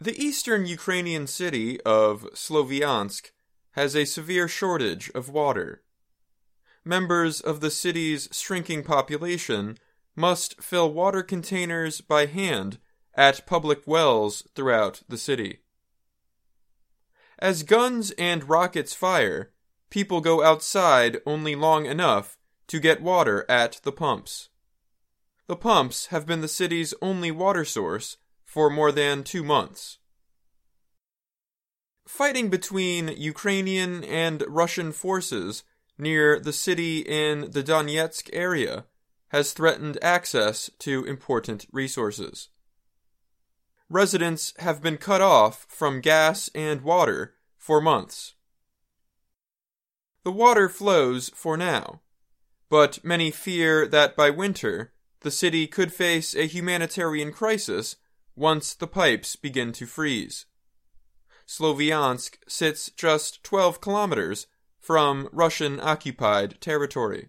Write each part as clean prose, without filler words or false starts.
The eastern Ukrainian city of Sloviansk has a severe shortage of water. Members of the city's shrinking population must fill water containers by hand at public wells throughout the city. As guns and rockets fire, people go outside only long enough to get water at the pumps. The pumps have been the city's only water source for more than 2 months. Fighting between Ukrainian and Russian forces near the city in the Donetsk area has threatened access to important resources. Residents have been cut off from gas and water for months. The water flows for now, but many fear that by winter the city could face a humanitarian crisis once the pipes begin to freeze. Sloviansk sits just 12 kilometers from Russian-occupied territory.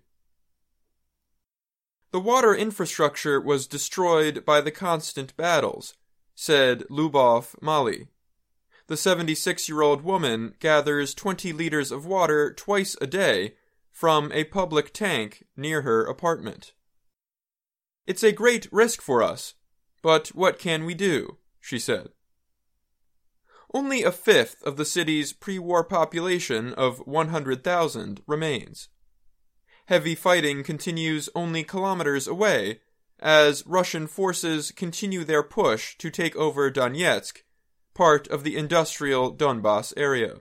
The water infrastructure was destroyed by the constant battles, said Lubov Mali. The 76-year-old woman gathers 20 liters of water twice a day from a public tank near her apartment. "It's a great risk for us, but what can we do?" she said. Only a fifth of the city's pre-war population of 100,000 remains. Heavy fighting continues only kilometers away as Russian forces continue their push to take over Donetsk, part of the industrial Donbas area.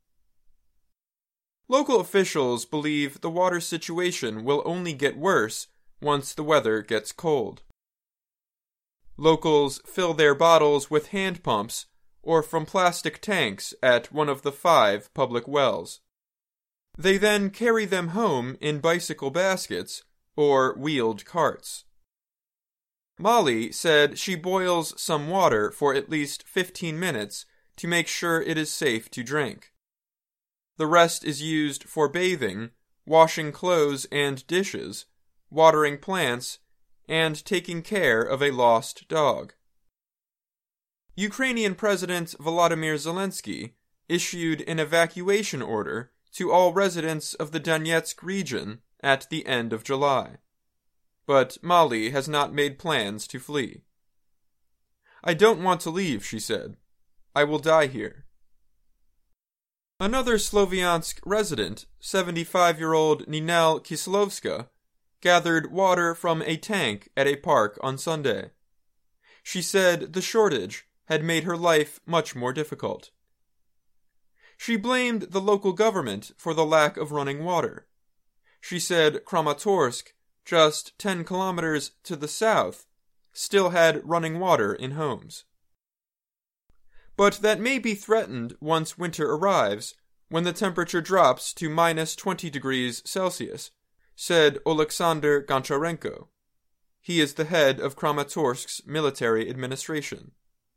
Local officials believe the water situation will only get worse once the weather gets cold. Locals fill their bottles with hand pumps or from plastic tanks at one of the 5 public wells. They then carry them home in bicycle baskets or wheeled carts. Molly said she boils some water for at least 15 minutes to make sure it is safe to drink. The rest is used for bathing, washing clothes and dishes, watering plants, and taking care of a lost dog. Ukrainian President Volodymyr Zelensky issued an evacuation order to all residents of the Donetsk region at the end of July. But Mali has not made plans to flee. "I don't want to leave," she said. "I will die here." Another Sloviansk resident, 75-year-old Ninel Kislovska, gathered water from a tank at a park on Sunday. She said the shortage had made her life much more difficult. She blamed the local government for the lack of running water. She said Kramatorsk, just 10 kilometers to the south, still had running water in homes. But that may be threatened once winter arrives, when the temperature drops to minus 20 degrees Celsius, said Oleksandr Goncharenko. He is the head of Kramatorsk's military administration.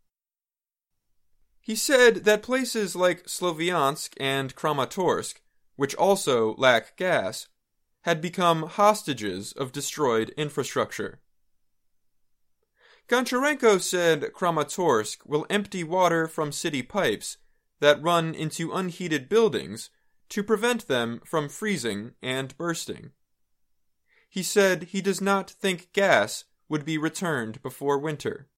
He said that places like Sloviansk and Kramatorsk, which also lack gas, had become hostages of destroyed infrastructure. Goncharenko said Kramatorsk will empty water from city pipes that run into unheated buildings to prevent them from freezing and bursting. He said he does not think gas would be returned before winter.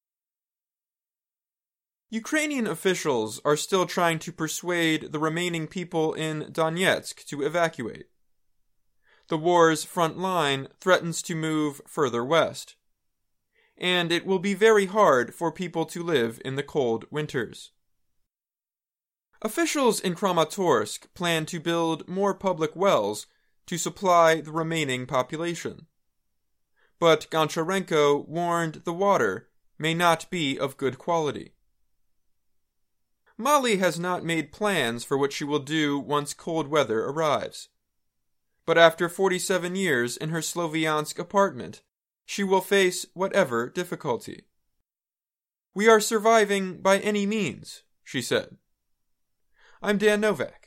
Ukrainian officials are still trying to persuade the remaining people in Donetsk to evacuate. The war's front line threatens to move further west, and it will be very hard for people to live in the cold winters. Officials in Kramatorsk plan to build more public wells to supply the remaining population. But Goncharenko warned the water may not be of good quality. Mali has not made plans for what she will do once cold weather arrives. But after 47 years in her Sloviansk apartment, she will face whatever difficulty. "We are surviving by any means," she said. I'm Dan Novak.